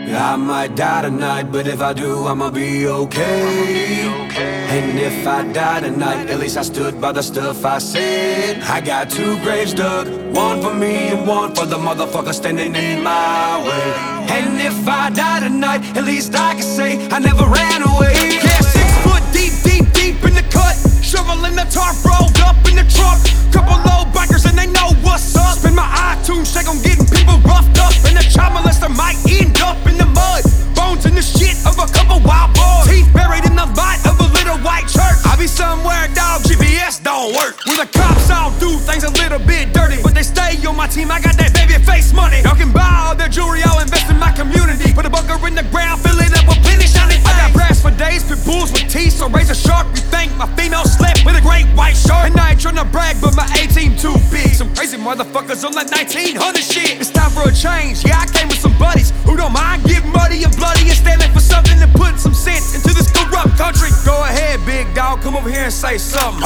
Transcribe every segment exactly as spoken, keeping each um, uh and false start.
I might die tonight, but if I do, I'ma be okay. And if I die tonight, at least I stood by the stuff I said. I got two graves dug, one for me and one for the motherfucker standing in my way. And if I die tonight, at least I can say I never ran away. Yeah, six foot deep, deep, deep in the cut, shoveling the tarp rolled up in the truck. Couple low bikers and they know what's up. Spin my iTunes check on getting people roughed up, and the child molester might end up in the mud. Bones in the shit of a couple wild boys, teeth buried in the light of a little white church. I be somewhere, dog, G P S don't work. When the cops all do things a little bit dirty, but they stay on my team, I got that baby face money. Y'all can buy all their jewelry, I'll invest in my community. Put a bunker in the ground, fill it up with plenty shiny things. I got brass for days, pit bulls with teeth, so raise a shark. You think my female slept with a great white shark? And I ain't tryna brag, but my A-team too big. Some crazy motherfuckers on that nineteen hundred shit. It's time for a change, yeah, I came with some buddies who don't mind getting muddy and bloody and standing for something to put some sense into this corrupt country. Go ahead, big dog, come over here and say something.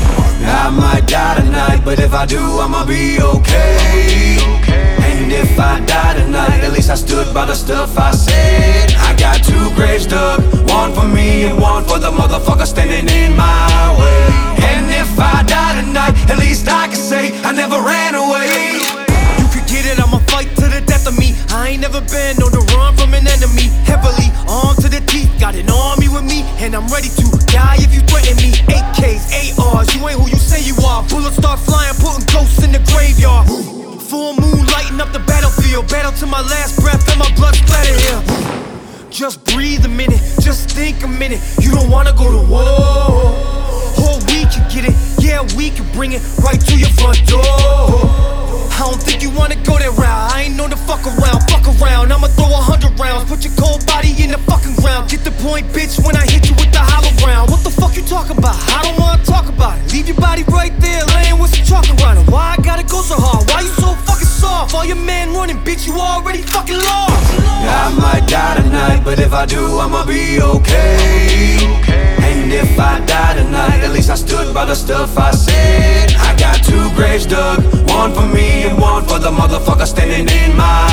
I might die tonight, but if I do, I'ma be okay. And if I die tonight, at least I stood by the stuff I said. I got two graves dug, one for me and one for the motherfucker standing in my way. And if I die tonight, at least I can say I never ran away. You could get it, I'ma fight to the death of me. I ain't never been on the run from an enemy. Heavily armed to the teeth, got an army with me, and I'm ready to die if you threaten me. A Ks, A Rs, you ain't who you say you are. Bullets start flying, putting ghosts in the graveyard. Full moon lighting up the battlefield, battle to my last breath and my blood splatter here. Just breathe a minute, just think a minute. You don't wanna go to war. Or we can get it, yeah, we can bring it right to your front door. I don't think you wanna go that route. I ain't known to fuck around, fuck around. I'ma throw a hundred rounds, put your cold body in the fucking ground. Get the point, bitch, when I hit you with the hollow round. What the fuck you talking about? I don't wanna talk about it. Leave your body right there, laying with some chalk around it. Why I gotta go so hard? Why you so fucking soft? All your men running, bitch, you already fucking lost. I might die tonight, but if I do, I'ma be okay. And if I die tonight, at least I stood by the stuff I said. I got two graves dug, one for me and one for the motherfucker standing in my